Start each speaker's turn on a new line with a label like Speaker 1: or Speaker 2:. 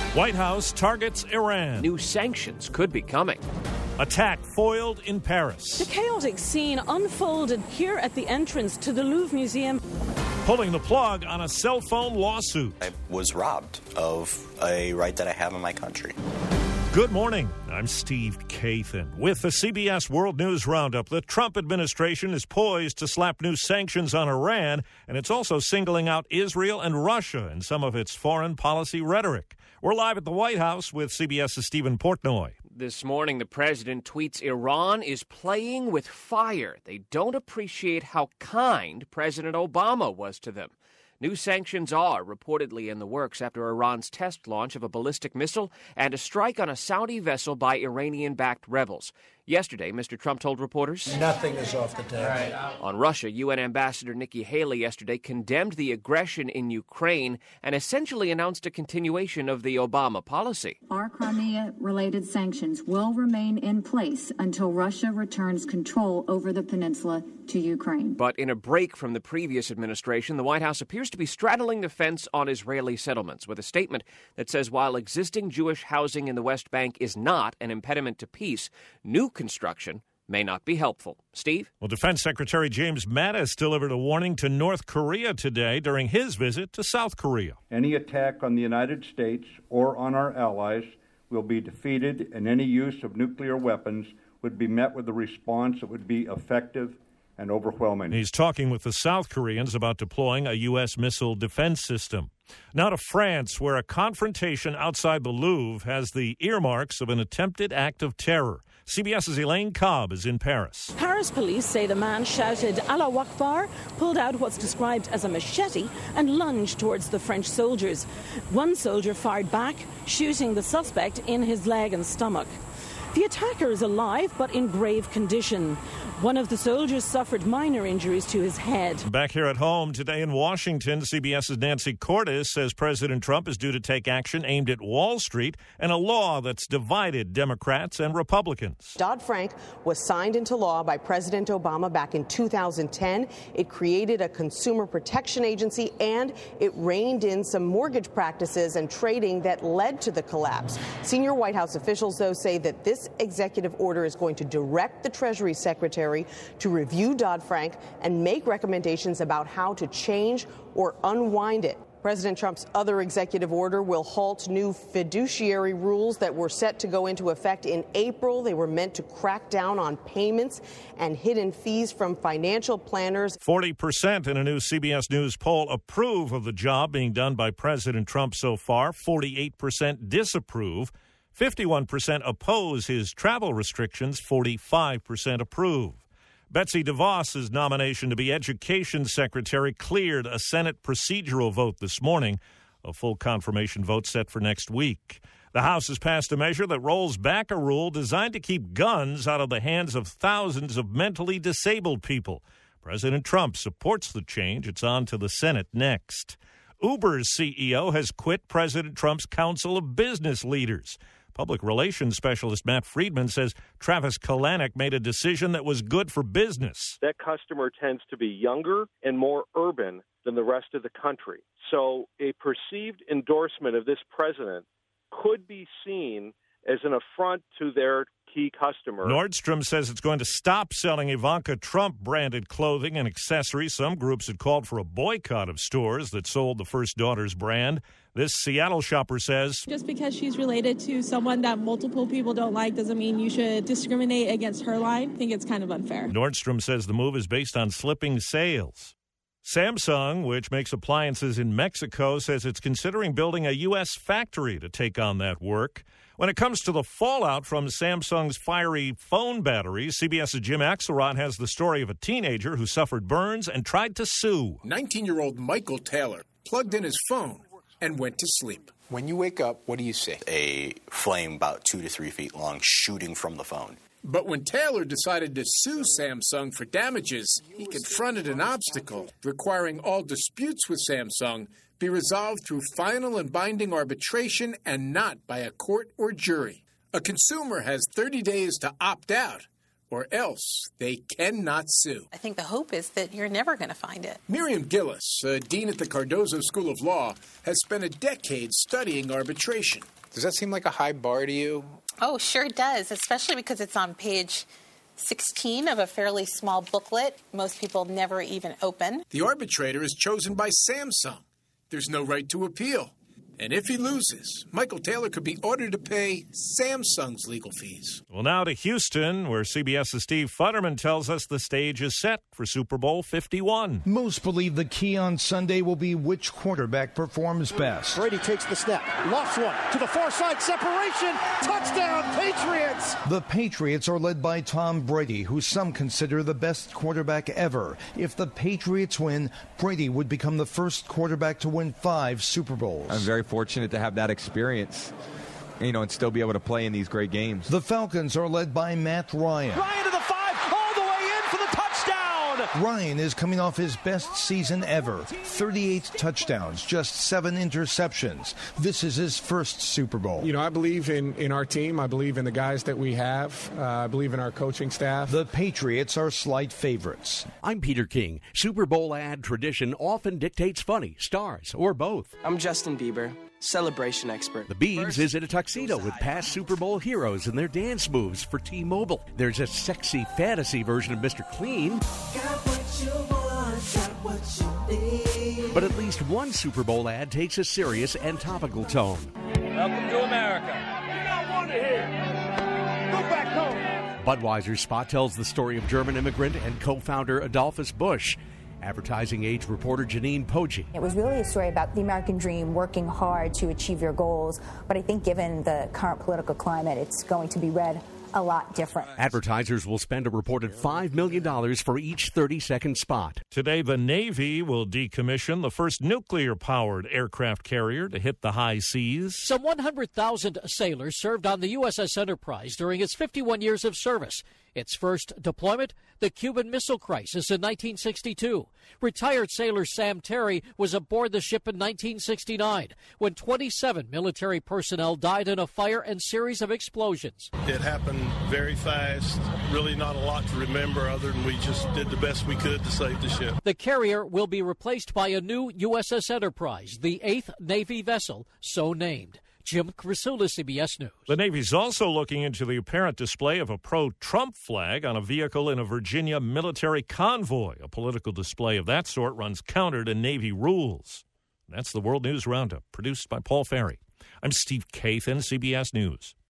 Speaker 1: White House targets Iran.
Speaker 2: New sanctions could be coming.
Speaker 1: Attack foiled in Paris.
Speaker 3: The chaotic scene unfolded here at the entrance to the Louvre Museum.
Speaker 1: Pulling the plug on a cell phone lawsuit.
Speaker 4: I was robbed of a right that I have in my country.
Speaker 1: Good morning. I'm Steve Kathan. With the CBS World News Roundup, the Trump administration is poised to slap new sanctions on Iran, and it's also singling out Israel and Russia in some of its foreign policy rhetoric. We're live at the White House with CBS's Stephen Portnoy.
Speaker 2: This morning, the president tweets Iran is playing with fire. They don't appreciate how kind President Obama was to them. New sanctions are reportedly in the works after Iran's test launch of a ballistic missile and a strike on a Saudi vessel by Iranian-backed rebels. Yesterday, Mr. Trump told reporters,
Speaker 5: nothing is off the table.
Speaker 2: On Russia, UN Ambassador Nikki Haley yesterday condemned the aggression in Ukraine and essentially announced a continuation of the Obama policy.
Speaker 6: Our Crimea-related sanctions will remain in place until Russia returns control over the peninsula to Ukraine.
Speaker 2: But in a break from the previous administration, the White House appears to be straddling the fence on Israeli settlements with a statement that says while existing Jewish housing in the West Bank is not an impediment to peace, new construction may not be helpful. Steve?
Speaker 1: Well, Defense Secretary James Mattis delivered a warning to North Korea today during his visit to South Korea.
Speaker 7: Any attack on the United States or on our allies will be defeated, and any use of nuclear weapons would be met with a response that would be effective and overwhelming.
Speaker 1: He's talking with the South Koreans about deploying a U.S. missile defense system. Now to France, where a confrontation outside the Louvre has the earmarks of an attempted act of terror. CBS's Elaine Cobb is in Paris.
Speaker 3: Paris police say the man shouted Allahu Akbar, pulled out what's described as a machete, and lunged towards the French soldiers. One soldier fired back, shooting the suspect in his leg and stomach. The attacker is alive, but in grave condition. One of the soldiers suffered minor injuries to his head.
Speaker 1: Back here at home today in Washington, CBS's Nancy Cordes says President Trump is due to take action aimed at Wall Street and a law that's divided Democrats and Republicans.
Speaker 8: Dodd-Frank was signed into law by President Obama back in 2010. It created a consumer protection agency, and it reined in some mortgage practices and trading that led to the collapse. Senior White House officials, though, say that this executive order is going to direct the Treasury Secretary to review Dodd-Frank and make recommendations about how to change or unwind it. President Trump's other executive order will halt new fiduciary rules that were set to go into effect in April. They were meant to crack down on payments and hidden fees from financial planners.
Speaker 1: 40% in a new CBS News poll approve of the job being done by President Trump so far. 48% disapprove. 51% oppose his travel restrictions. 45% approve. Betsy DeVos's nomination to be Education Secretary cleared a Senate procedural vote this morning. A full confirmation vote set for next week. The House has passed a measure that rolls back a rule designed to keep guns out of the hands of thousands of mentally disabled people. President Trump supports the change. It's on to the Senate next. Uber's CEO has quit President Trump's Council of Business Leaders. Public relations specialist Matt Friedman says Travis Kalanick made a decision that was good for business.
Speaker 9: That customer tends to be younger and more urban than the rest of the country. So a perceived endorsement of this president could be seen as an affront to their key customer.
Speaker 1: Nordstrom says it's going to stop selling Ivanka Trump-branded clothing and accessories. Some groups had called for a boycott of stores that sold the first daughter's brand. This Seattle shopper says,
Speaker 10: just because she's related to someone that multiple people don't like doesn't mean you should discriminate against her line. I think it's kind of unfair.
Speaker 1: Nordstrom says the move is based on slipping sales. Samsung, which makes appliances in Mexico, says it's considering building a U.S. factory to take on that work. When it comes to the fallout from Samsung's fiery phone batteries, CBS's Jim Axelrod has the story of a teenager who suffered burns and tried to sue.
Speaker 11: 19-year-old Michael Taylor plugged in his phone and went to sleep. When you wake up, what do you see?
Speaker 4: A flame about 2 to 3 feet long shooting from the phone.
Speaker 11: But when Taylor decided to sue Samsung for damages, he confronted an obstacle requiring all disputes with Samsung be resolved through final and binding arbitration and not by a court or jury. A consumer has 30 days to opt out, or else they cannot sue.
Speaker 12: I think the hope is that you're never going to find it.
Speaker 11: Miriam Gillis, a dean at the Cardozo School of Law, has spent a decade studying arbitration. Does that seem like a high bar to you?
Speaker 12: Oh, sure does, especially because it's on page 16 of a fairly small booklet most people never even open.
Speaker 11: The arbitrator is chosen by Samsung. There's no right to appeal. And if he loses, Michael Taylor could be ordered to pay Samsung's legal fees.
Speaker 1: Well, now to Houston, where CBS's Steve Futterman tells us the stage is set for Super Bowl 51.
Speaker 5: Most believe the key on Sunday will be which quarterback performs best.
Speaker 13: Brady takes the snap, lofts one to the far side, separation, touchdown, Patriots!
Speaker 5: The Patriots are led by Tom Brady, who some consider the best quarterback ever. If the Patriots win, Brady would become the first quarterback to win 5 Super Bowls.
Speaker 14: I'm very fortunate to have that experience, and still be able to play in these great games.
Speaker 5: The Falcons are led by Matt Ryan.
Speaker 13: Ryan to the 5, all the way in for the touchdown!
Speaker 5: Ryan is coming off his best season ever. 38 touchdowns, just 7 interceptions. This is his first Super Bowl.
Speaker 15: I believe in our team. I believe in the guys that we have. I believe in our coaching staff.
Speaker 5: The Patriots are slight favorites.
Speaker 16: I'm Peter King. Super Bowl ad tradition often dictates funny, stars, or both.
Speaker 17: I'm Justin Bieber, celebration expert.
Speaker 16: The Biebs is in a tuxedo with past Super Bowl heroes and their dance moves for T-Mobile. There's a sexy fantasy version of Mr. Clean. But at least one Super Bowl ad takes a serious and topical tone.
Speaker 18: Welcome to America. You're not wanted here. Go back home.
Speaker 16: Budweiser's spot tells the story of German immigrant and co-founder Adolphus Busch. Advertising Age reporter Janine Poggi.
Speaker 19: It was really a story about the American dream, working hard to achieve your goals. But I think given the current political climate, it's going to be read a lot different.
Speaker 16: Advertisers will spend a reported $5 million for each 30-second spot.
Speaker 1: Today, the Navy will decommission the first nuclear-powered aircraft carrier to hit the high seas.
Speaker 20: Some 100,000 sailors served on the USS Enterprise during its 51 years of service. Its first deployment, the Cuban Missile Crisis in 1962. Retired sailor Sam Terry was aboard the ship in 1969 when 27 military personnel died in a fire and series of explosions.
Speaker 21: It happened very fast, really not a lot to remember other than we just did the best we could to save the ship.
Speaker 20: The carrier will be replaced by a new USS Enterprise, the 8th Navy vessel, so named. Jim Crisula, CBS News.
Speaker 1: The Navy's also looking into the apparent display of a pro-Trump flag on a vehicle in a Virginia military convoy. A political display of that sort runs counter to Navy rules. That's the World News Roundup, produced by Paul Ferry. I'm Steve Kathan, CBS News.